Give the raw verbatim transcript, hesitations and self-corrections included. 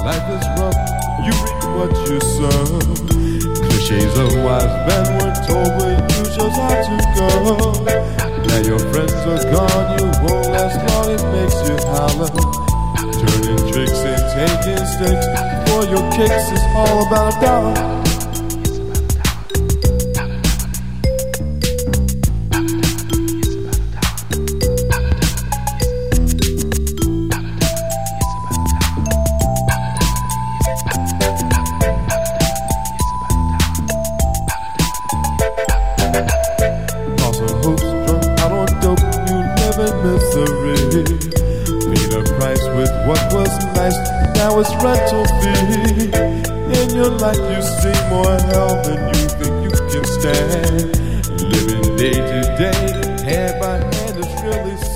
life is rough, you reap what you sow. Cliches of wise men were told, but you chose how to go. Now your friends are gone, you won't last long, it makes you hollow. Turning tricks and taking sticks for your kicks is all about a dollar. Misery, paid a price with what was nice. Now it's rental fee. In your life you see more hell than you think you can stand. Living day to day, hand by hand is really sad.